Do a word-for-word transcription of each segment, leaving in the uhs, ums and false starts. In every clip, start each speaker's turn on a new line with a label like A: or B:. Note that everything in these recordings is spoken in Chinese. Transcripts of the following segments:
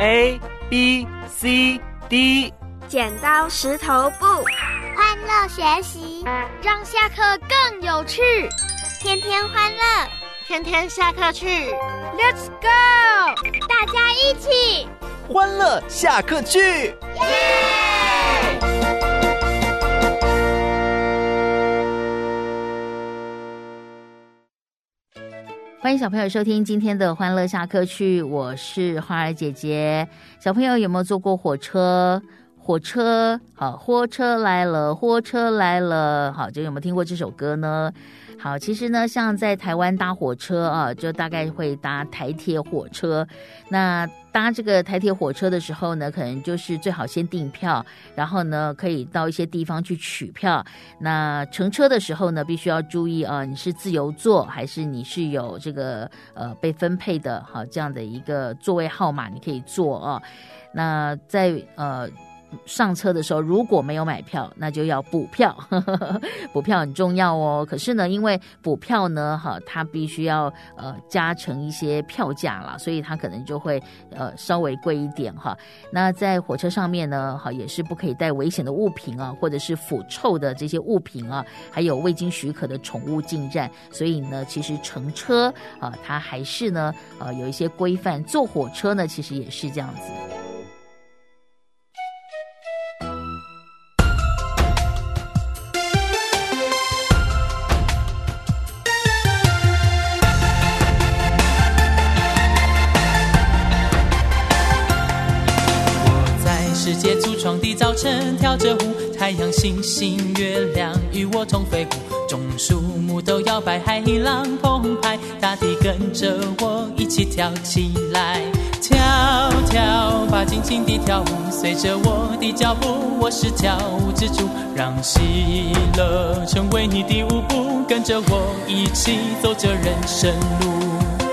A: A B C D。
B: 剪刀石头布，
C: 欢乐学习，
D: 让下课更有趣。
C: 天天欢乐，
D: 天天下课去 Let's go，
C: 大家一起
E: 欢乐下课去，
C: 耶！
F: 欢迎小朋友收听今天的欢乐下课去，我是花儿姐姐。小朋友有没有坐过火车？火车好，火车来了，火车来了，好，就有没有听过这首歌呢？好，其实呢，像在台湾搭火车啊，就大概会搭台铁火车。那搭这个台铁火车的时候呢，可能就是最好先订票，然后呢，可以到一些地方去取票。那乘车的时候呢，必须要注意啊，你是自由座还是你是有这个呃被分配的好这样的一个座位号码，你可以坐啊。那在呃。上车的时候如果没有买票，那就要补票呵呵，补票很重要哦。可是呢，因为补票呢哈，它必须要呃加成一些票价啦，所以它可能就会呃稍微贵一点哈。那在火车上面呢哈，也是不可以带危险的物品啊，或者是腐臭的这些物品啊，还有未经许可的宠物进站。所以呢，其实乘车啊，它还是呢呃有一些规范。坐火车呢，其实也是这样子。
G: 世界橱窗的早晨，跳着舞，太阳、星星、月亮与我同飞舞，种树木都摇摆，海浪澎湃，大地跟着我一起跳起来，跳跳吧，尽情地跳舞，随着我的脚步，我是跳舞之主，让喜乐成为你的舞步，跟着我一起走着人生路。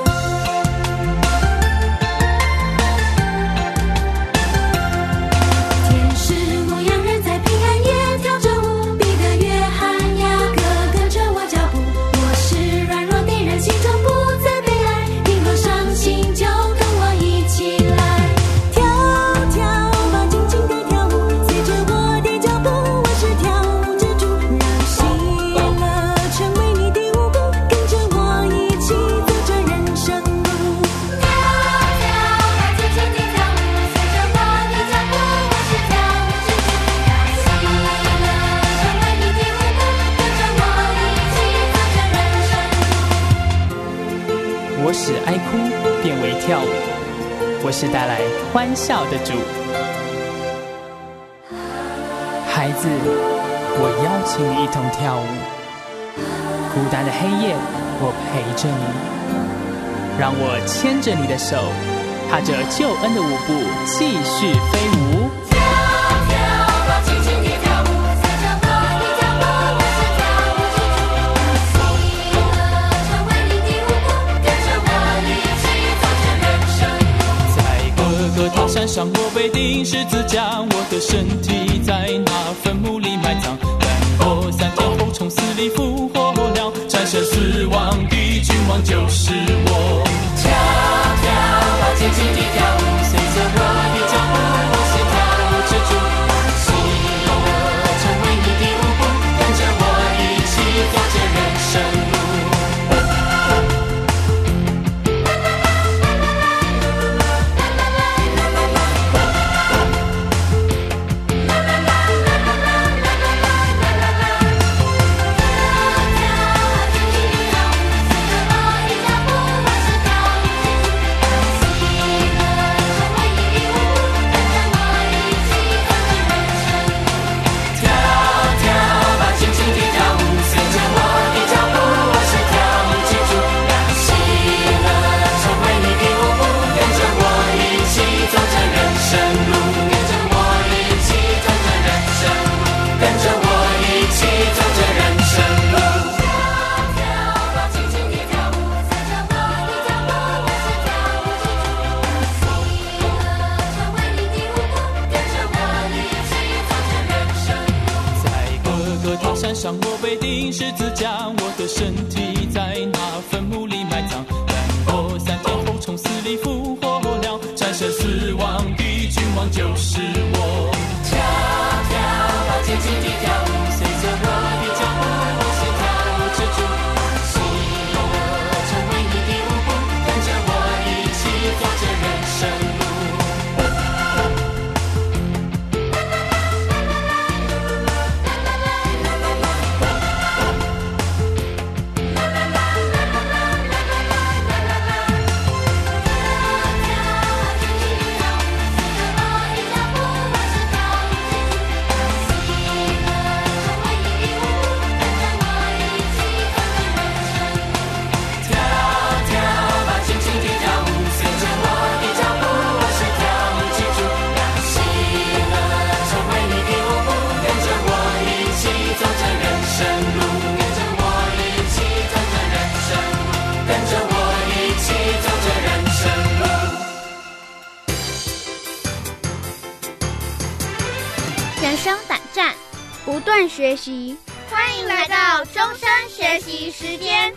G: 我使哀哭变为跳舞，我是带来欢笑的主。孩子，我邀请你一同跳舞，孤单的黑夜我陪着你，让我牵着你的手，踏着救恩的舞步继续飞舞。高山上我被钉十字架，我的身体在那坟墓里埋葬，但我三天后从死里复活了，战胜死亡的君王就是我。跳跳吧，尽情地跳舞，随着我的脚步，我是跳舞之主，喜乐成为你的舞步，跟着我一起走着人生路。上我被钉十字架，我的身体在那坟墓里埋葬，但我三天后从死里复活了，战胜死亡望就是我。跳跳吧，尽情地跳舞，随着我的脚步，我是跳舞之主。喜乐成为你的舞步，跟着我一起走这人生路。
C: 人生胆战，不断学习，欢迎来到终身学习时间。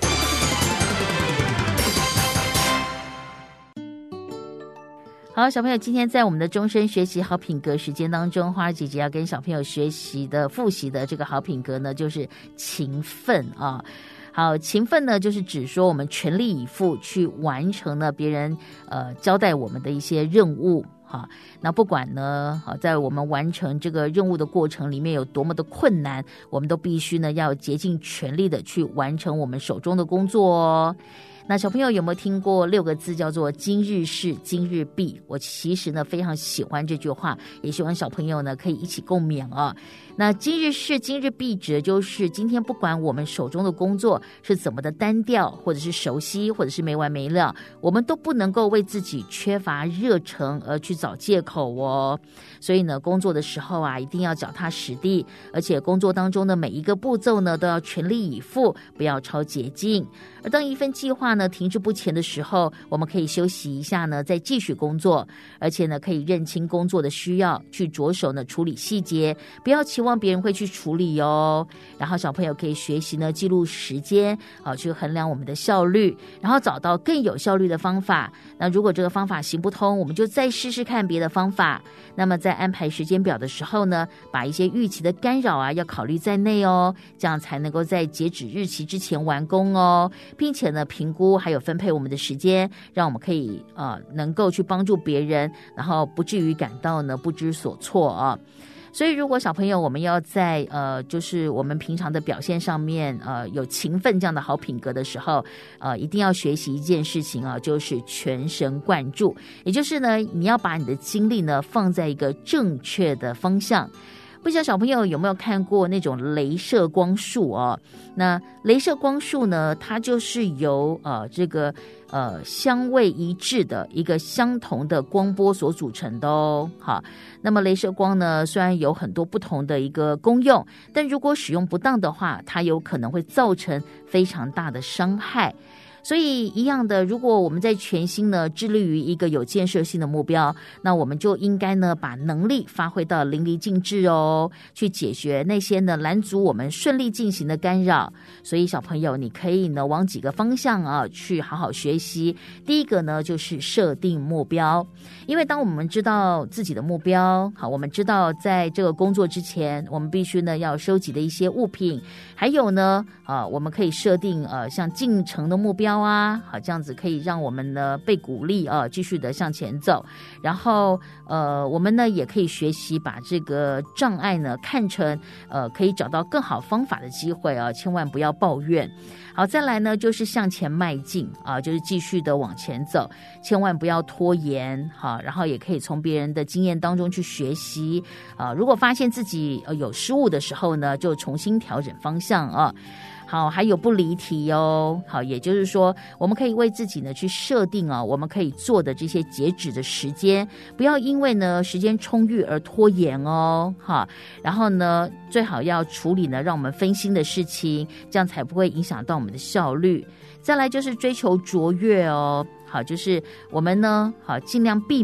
F: 好，小朋友，今天在我们的终身学习好品格时间当中，花儿姐姐要跟小朋友学习的复习的这个好品格呢，就是勤奋啊。好，勤奋呢，就是指说我们全力以赴去完成了别人呃交代我们的一些任务。好，那不管呢，好，在我们完成这个任务的过程里面有多么的困难，我们都必须呢要竭尽全力的去完成我们手中的工作哦。那小朋友有没有听过六个字叫做今日事今日毕？我其实呢非常喜欢这句话，也希望小朋友呢可以一起共勉啊。那今日事今日毕指的就是今天不管我们手中的工作是怎么的单调，或者是熟悉，或者是没完没了，我们都不能够为自己缺乏热忱而去找借口哦。所以呢，工作的时候啊，一定要脚踏实地，而且工作当中的每一个步骤呢，都要全力以赴，不要超捷径。而当一份计划呢停滞不前的时候，我们可以休息一下呢，再继续工作，而且呢，可以认清工作的需要，去着手呢处理细节，不要期望别人会去处理哦。然后小朋友可以学习呢记录时间啊，去衡量我们的效率，然后找到更有效率的方法。那如果这个方法行不通，我们就再试试看别的方法。那么在安排时间表的时候呢，把一些预期的干扰啊要考虑在内哦，这样才能够在截止日期之前完工哦，并且呢评估还有分配我们的时间，让我们可以呃能够去帮助别人，然后不至于感到呢不知所措啊。所以如果小朋友我们要在呃就是我们平常的表现上面呃有勤奋这样的好品格的时候，呃一定要学习一件事情啊，就是全神贯注，也就是呢你要把你的精力呢放在一个正确的方向。不知道小朋友有没有看过那种雷射光束哦？那雷射光束呢，它就是由呃这个呃相位一致的一个相同的光波所组成的哦。好，那么雷射光呢，虽然有很多不同的一个功用，但如果使用不当的话，它有可能会造成非常大的伤害。所以一样的，如果我们在全心呢致力于一个有建设性的目标，那我们就应该呢把能力发挥到淋漓尽致哦，去解决那些呢拦阻我们顺利进行的干扰。所以小朋友，你可以呢往几个方向啊去好好学习。第一个呢就是设定目标，因为当我们知道自己的目标，好，我们知道在这个工作之前，我们必须呢要收集的一些物品，还有呢啊我们可以设定呃像进程的目标啊，好，这样子可以让我们呢被鼓励啊，继续的向前走。然后呃，我们呢也可以学习把这个障碍呢看成呃可以找到更好方法的机会啊，千万不要抱怨。好，再来呢就是向前迈进啊，就是继续的往前走，千万不要拖延哈。然后也可以从别人的经验当中去学习啊。如果发现自己呃有失误的时候呢，就重新调整方向啊。好，还有不离题哦。好，也就是说，我们可以为自己呢去设定啊，我们可以做的这些截止的时间，不要因为呢时间充裕而拖延哦。哈，然后呢，最好要处理呢让我们分心的事情，这样才不会影响到我们的效率。再来就是追求卓越哦。好，就是我们呢，好尽量避免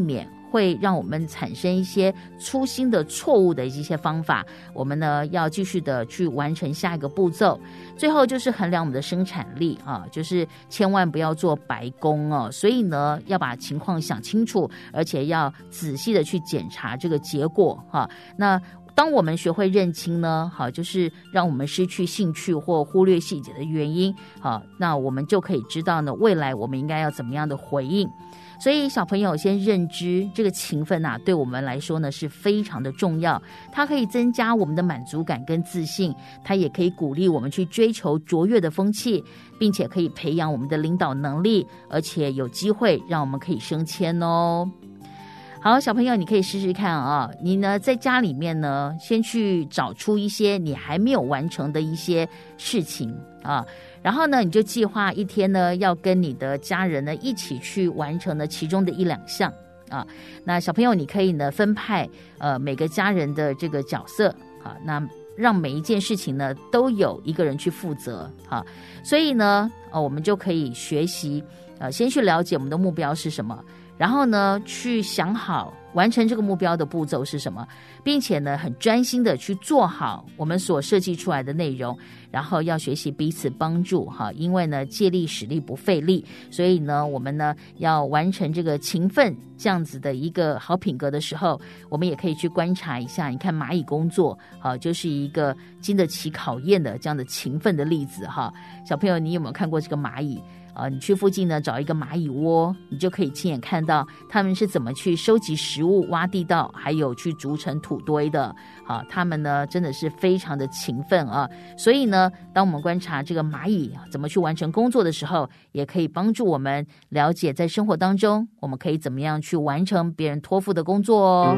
F: 会让我们产生一些粗心的错误的一些方法，我们呢要继续的去完成下一个步骤。最后就是衡量我们的生产力啊，就是千万不要做白工哦。所以呢，要把情况想清楚，而且要仔细的去检查这个结果哈、啊。那当我们学会认清呢，好，就是让我们失去兴趣或忽略细节的原因，好，那我们就可以知道呢，未来我们应该要怎么样的回应。所以小朋友先认知这个勤奋啊，对我们来说呢是非常的重要，它可以增加我们的满足感跟自信，它也可以鼓励我们去追求卓越的风气，并且可以培养我们的领导能力，而且有机会让我们可以升迁哦。好，小朋友你可以试试看啊，你呢在家里面呢先去找出一些你还没有完成的一些事情啊，然后呢你就计划一天呢要跟你的家人呢一起去完成的其中的一两项啊。那小朋友你可以呢分派呃每个家人的这个角色啊，那让每一件事情呢都有一个人去负责啊。所以呢呃我们就可以学习呃先去了解我们的目标是什么，然后呢去想好完成这个目标的步骤是什么，并且呢很专心的去做好我们所设计出来的内容，然后要学习彼此帮助哈，因为呢借力使力不费力，所以呢我们呢要完成这个勤奋这样子的一个好品格的时候，我们也可以去观察一下，你看蚂蚁工作好就是一个经得起考验的这样的勤奋的例子哈。小朋友你有没有看过这个蚂蚁？呃，你去附近呢找一个蚂蚁窝，你就可以亲眼看到他们是怎么去收集食物、挖地道，还有去筑成土堆的。好，他们呢真的是非常的勤奋啊。所以呢，当我们观察这个蚂蚁怎么去完成工作的时候，也可以帮助我们了解在生活当中我们可以怎么样去完成别人托付的工作哦。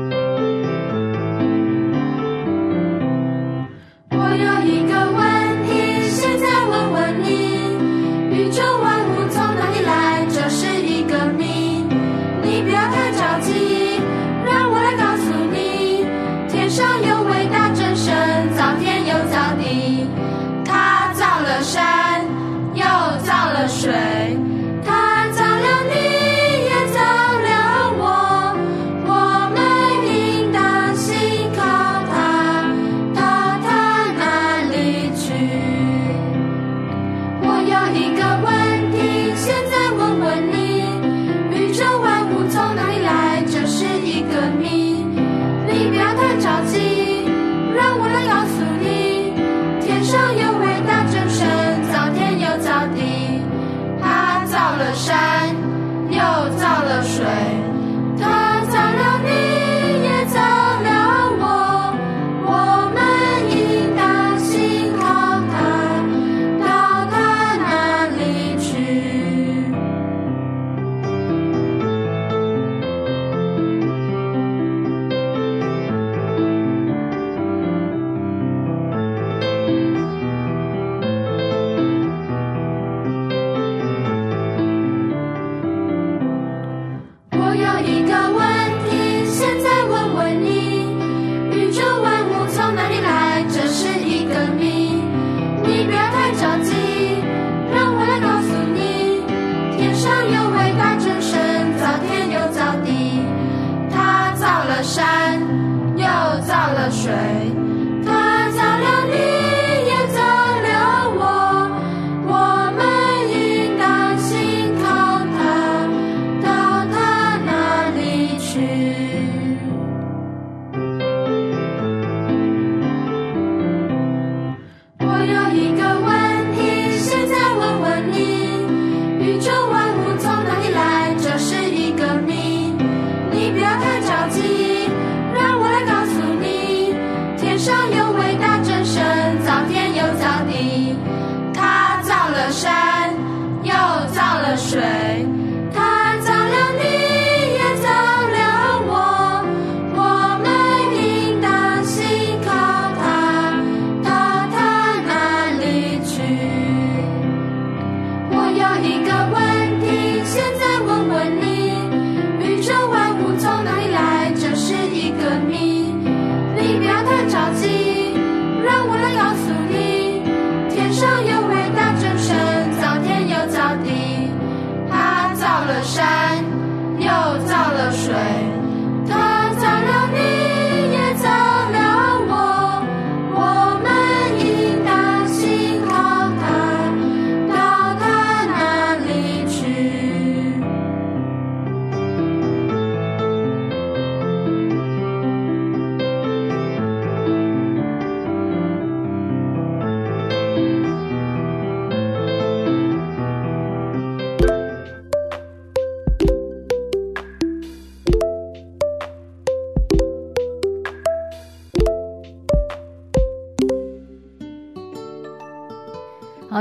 H: 我有一个问题，现在问问你，宇宙万物从哪里来？这是一个谜，你不要太着急，让我来告诉你。天上有伟大真神，造天又造地，他造了山，又造了水，他造了你，也造了我，我们应当信靠他，到他那里去。我有一个问题，现在问问你，宇宙万物从哪里来？这是一个谜，你不要太着急，让我来告诉你。天上有伟大真神，造天又造地，他造了山，又造了水，他造了你，也造了我，我们应当信靠他，到他那里去。我有一个问题，现在问问你，宇宙万物从哪里来？这是一个谜，你不要太着急，让我来告诉你。天上有伟大真神，造天又造地，他造了山，又造了水，他造了你，也造了我，我们应当信靠他，到他那里去。我有一个问题，现在问问你，宇宙万物从哪里来？这是一个谜，你不要太着急，让我来告诉你。天上有伟大真神，造天又造地，他造了山，又造了水，他造了你，也造了我，我们应当信靠他，到他那里去。我有一个问题，现在问问你，宇宙万物从哪里来？这是一个谜，你不要太着急，让我来告诉你。天上有伟大真神，造天又造地，他造了山，又造了水，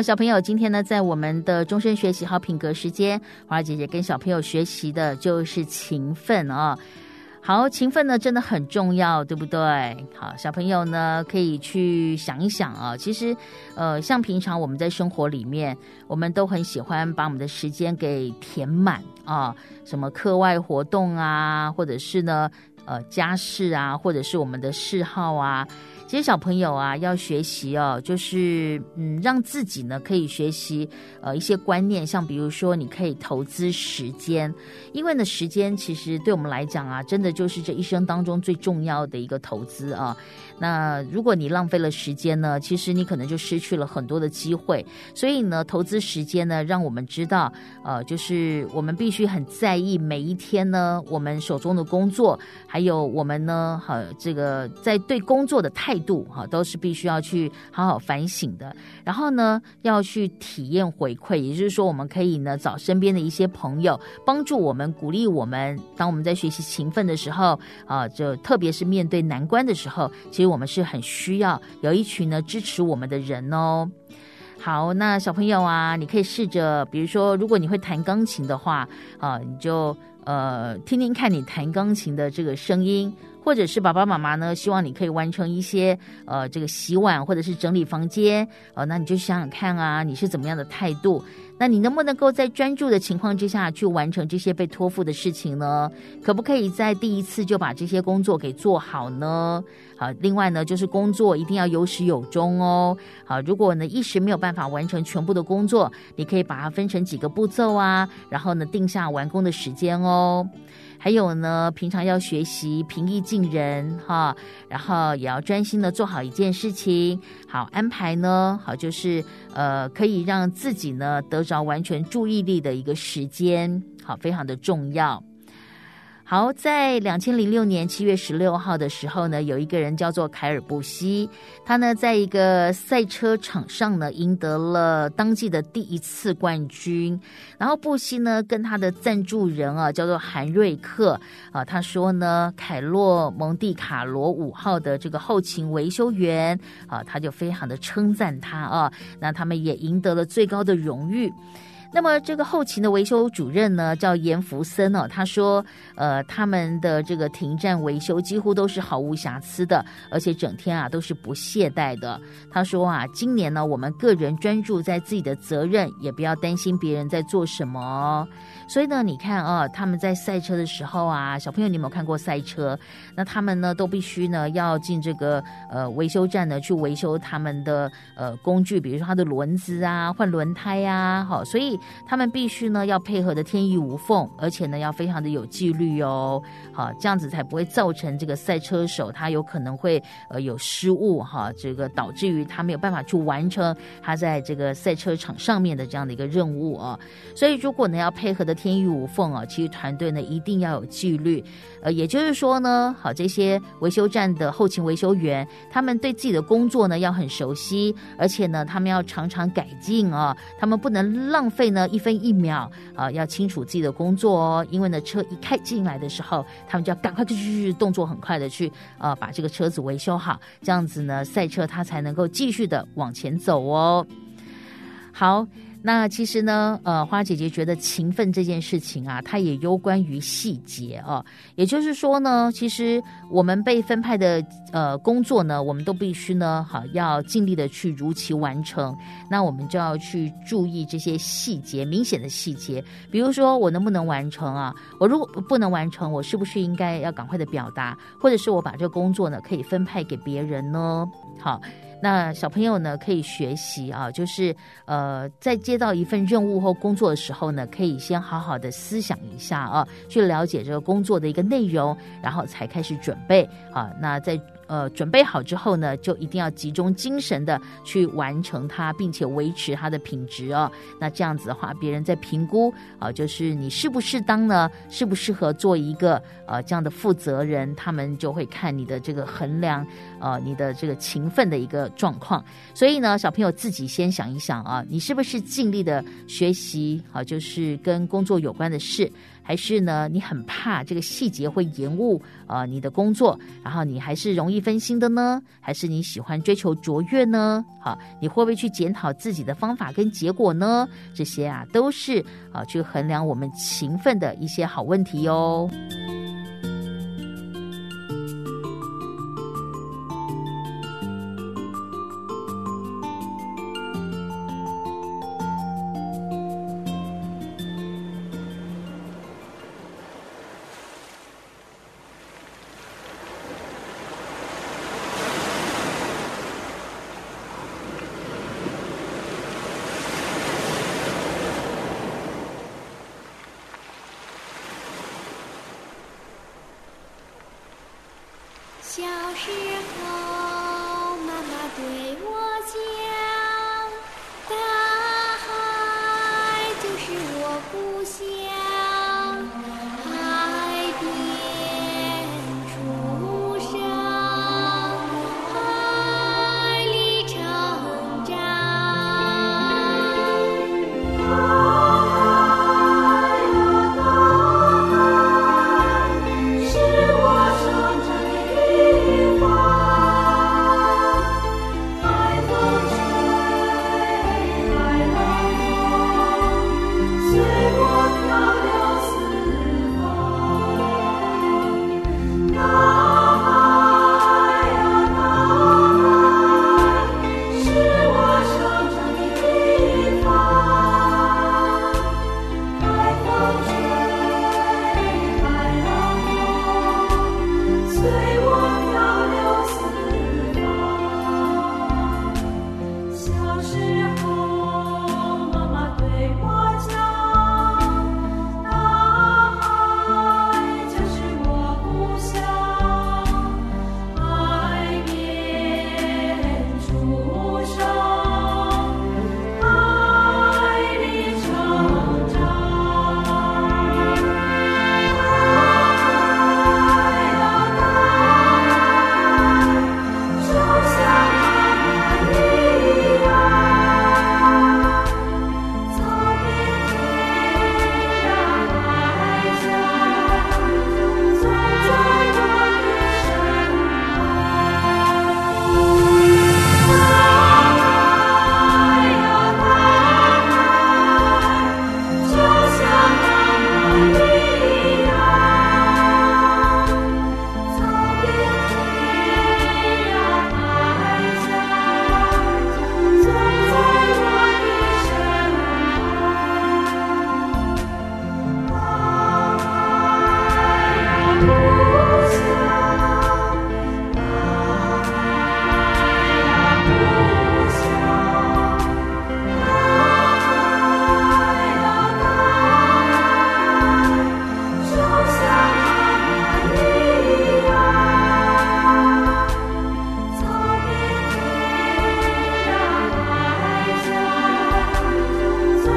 F: 好，小朋友，今天呢，在我们的终身学习好品格时间，花儿姐姐跟小朋友学习的就是勤奋哦。好，勤奋呢真的很重要，对不对？好，小朋友呢可以去想一想啊。其实，呃，像平常我们在生活里面，我们都很喜欢把我们的时间给填满啊，什么课外活动啊，或者是呢，呃，家事啊，或者是我们的嗜好啊。其实小朋友啊，要学习哦，就是嗯，让自己呢可以学习呃一些观念，像比如说你可以投资时间，因为呢时间其实对我们来讲啊，真的就是这一生当中最重要的一个投资啊。那如果你浪费了时间呢，其实你可能就失去了很多的机会。所以呢，投资时间呢，让我们知道，呃，就是我们必须很在意每一天呢，我们手中的工作，还有我们呢，好这个在对工作的态度，哈，都是必须要去好好反省的。然后呢，要去体验回馈，也就是说，我们可以呢找身边的一些朋友帮助我们、鼓励我们。当我们在学习勤奋的时候，啊，就特别是面对难关的时候，其实我们是很需要有一群呢支持我们的人哦。好，那小朋友啊，你可以试着，比如说，如果你会弹钢琴的话，啊，你就呃听听看你弹钢琴的这个声音。或者是爸爸妈妈呢，希望你可以完成一些呃这个洗碗或者是整理房间，呃，那你就想想看啊，你是怎么样的态度？那你能不能够在专注的情况之下去完成这些被托付的事情呢？可不可以在第一次就把这些工作给做好呢？好，另外呢，就是工作一定要有始有终哦。好，如果呢一时没有办法完成全部的工作，你可以把它分成几个步骤啊，然后呢定下完工的时间哦。还有呢，平常要学习平易近人哈，然后也要专心的做好一件事情，好安排呢，好就是呃可以让自己呢得着完全注意力的一个时间，好非常的重要。好，在两千零六年七月十六号的时候呢，有一个人叫做凯尔布西，他呢在一个赛车场上呢赢得了当季的第一次冠军。然后布西呢跟他的赞助人啊叫做韩瑞克啊，他说呢凯洛蒙蒂卡罗五号的这个后勤维修员啊，他就非常的称赞他啊，那他们也赢得了最高的荣誉。那么这个后勤的维修主任呢叫严福森哦，他说呃他们的这个停站维修几乎都是毫无瑕疵的，而且整天啊都是不懈怠的。他说啊，今年呢我们个人专注在自己的责任，也不要担心别人在做什么。所以呢你看啊，他们在赛车的时候啊，小朋友你有没有看过赛车？那他们呢都必须呢要进这个呃维修站呢去维修他们的呃工具，比如说他的轮子啊，换轮胎啊，好，所以他们必须呢要配合的天衣无缝，而且呢要非常的有纪律哦，好，这样子才不会造成这个赛车手他有可能会呃有失误哈，这个导致于他没有办法去完成他在这个赛车场上面的这样的一个任务哦。所以如果呢要配合的天衣无缝啊，其实团队呢一定要有纪律，呃，也就是说呢，好，这些维修站的后勤维修员，他们对自己的工作呢要很熟悉，而且呢他们要常常改进啊，他们不能浪费呢一分一秒啊，要清楚自己的工作哦，因为呢车一开进来的时候，他们就要赶快去动作很快的去呃把这个车子维修好，这样子呢赛车它才能够继续的往前走哦。好，那其实呢呃花姐姐觉得勤奋这件事情啊，它也攸关于细节哦，也就是说呢，其实我们被分派的呃工作呢，我们都必须呢好要尽力的去如期完成，那我们就要去注意这些细节，明显的细节，比如说我能不能完成啊，我如果不能完成，我是不是应该要赶快的表达，或者是我把这个工作呢可以分派给别人呢？好，那小朋友呢可以学习啊，就是呃在接到一份任务或工作的时候呢，可以先好好的思想一下啊，去了解这个工作的一个内容，然后才开始准备啊。那在呃准备好之后呢，就一定要集中精神的去完成它，并且维持它的品质哦。那这样子的话，别人在评估啊，就是你适不适当呢，适不适合做一个呃这样的负责人，他们就会看你的这个衡量呃你的这个勤奋的一个状况。所以呢，小朋友自己先想一想啊，你是不是尽力的学习啊，就是跟工作有关的事。 还是呢你很怕这个细节会延误呃你的工作，然后你还是容易分心的呢？还是你喜欢追求卓越呢？好，你会不会去检讨自己的方法跟结果呢？这些啊都是啊去衡量我们勤奋的一些好问题哦。
H: 小时候，妈妈对我讲，大海就是我故乡，海边出生，海里成长。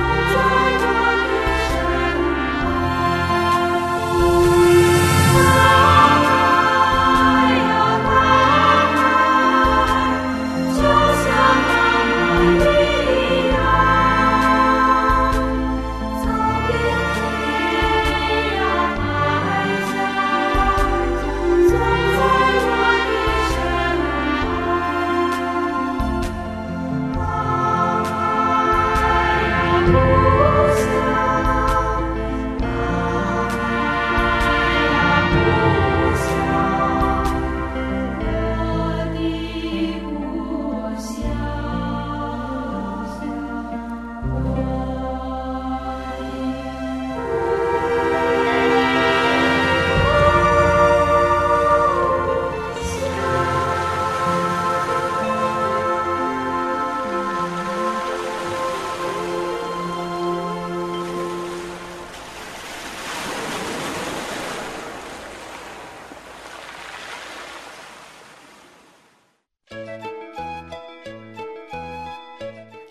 I: 在我的身旁。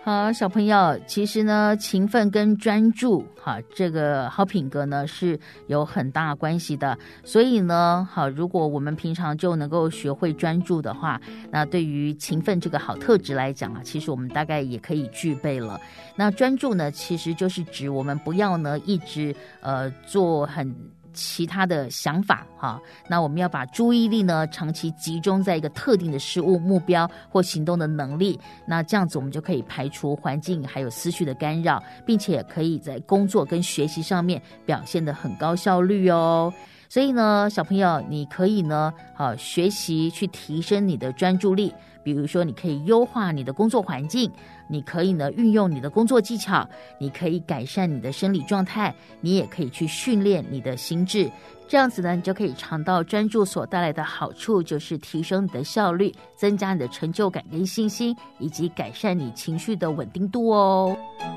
F: 好，小朋友，其实呢，勤奋跟专注，哈，这个好品格呢是有很大关系的。所以呢，好，如果我们平常就能够学会专注的话，那对于勤奋这个好特质来讲啊，其实我们大概也可以具备了。那专注呢，其实就是指我们不要呢一直呃做很其他的想法哈，那我们要把注意力呢长期集中在一个特定的事物、目标或行动的能力，那这样子我们就可以排除环境还有思绪的干扰，并且可以在工作跟学习上面表现得很高效率哦。所以呢，小朋友，你可以呢，好学习去提升你的专注力。比如说，你可以优化你的工作环境，你可以呢运用你的工作技巧，你可以改善你的生理状态，你也可以去训练你的心智。这样子呢，你就可以尝到专注所带来的好处，就是提升你的效率，增加你的成就感跟信心，以及改善你情绪的稳定度哦。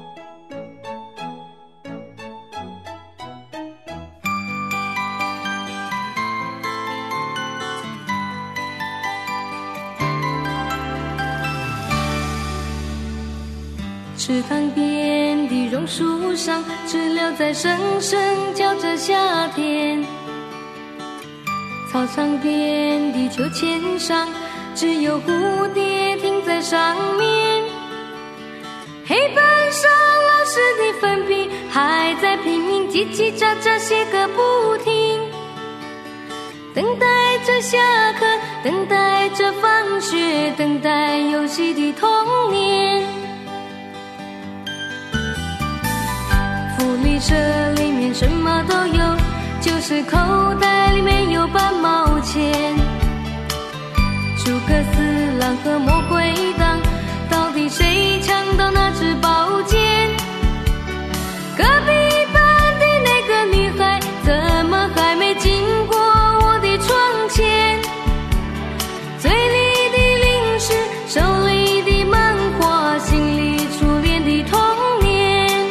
I: 池塘边的榕树上，知了在声声叫着夏天。草场边的秋千上，只有蝴蝶停在上面。黑板上老师的粉笔还在拼命叽叽喳喳写个不停，等待着下课，等待着放学，等待游戏的童年。福利社里面什么都有，就是口袋里面有半毛钱。诸葛四郎和魔鬼党，到底谁抢到那支宝剑？隔壁班的那个女孩，怎么还没经过我的窗前？嘴里的零食，手里的漫画，心里初恋的童年。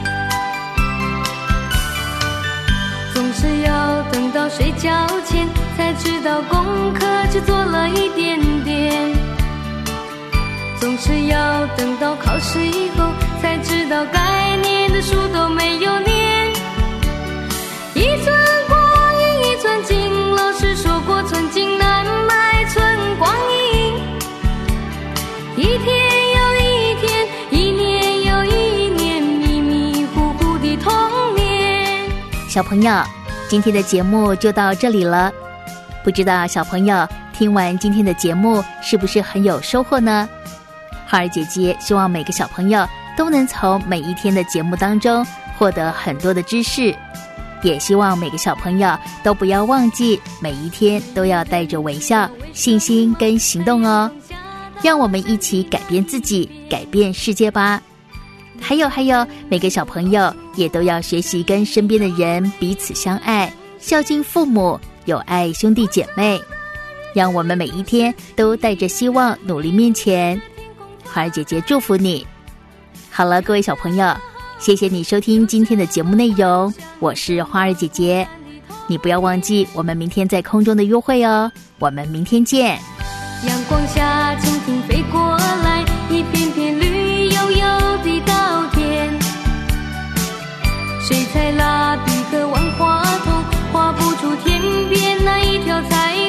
I: 总是要等到睡觉前，才知道功课只做了一点点。总是要等到考试以后，才知道该念的书都没有念。一寸光阴一寸金，老师说过寸金难买寸光阴。一天又一天，一年又一年，迷迷糊糊的童年。
F: 小朋友，今天的节目就到这里了。不知道小朋友听完今天的节目是不是很有收获呢？花儿姐姐希望每个小朋友都能从每一天的节目当中获得很多的知识，也希望每个小朋友都不要忘记每一天都要带着微笑、信心跟行动哦。让我们一起改变自己，改变世界吧。还有还有，每个小朋友也都要学习跟身边的人彼此相爱，孝敬父母，友爱兄弟姐妹。让我们每一天都带着希望努力面前。花儿姐姐祝福你。好了，各位小朋友，谢谢你收听今天的节目内容，我是花儿姐姐。你不要忘记我们明天在空中的约会哦，我们明天见。
I: 阳光下蜻蜓飞过来，一片片绿油油的稻田。水彩蜡笔和万花筒画不出天边那一条彩